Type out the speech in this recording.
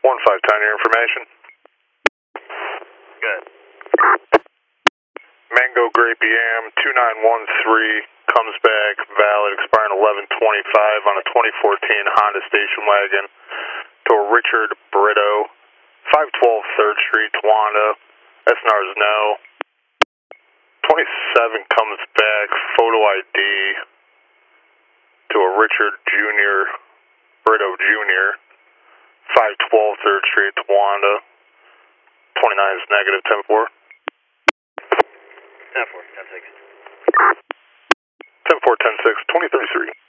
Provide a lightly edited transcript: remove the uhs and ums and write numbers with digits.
1510, your information. Good. Mango Grape Yam 2913 comes back valid, expiring 11/25 on a 2014 Honda station wagon to a Richard Brito, 512 3rd Street, Towanda. SNR is no. 27 comes back, photo ID to a Richard Jr. Brito Jr., 512 3rd Street, Towanda. 29 is negative, 10-4. 10-4, 10-6. 10-4, 10-6, 2033.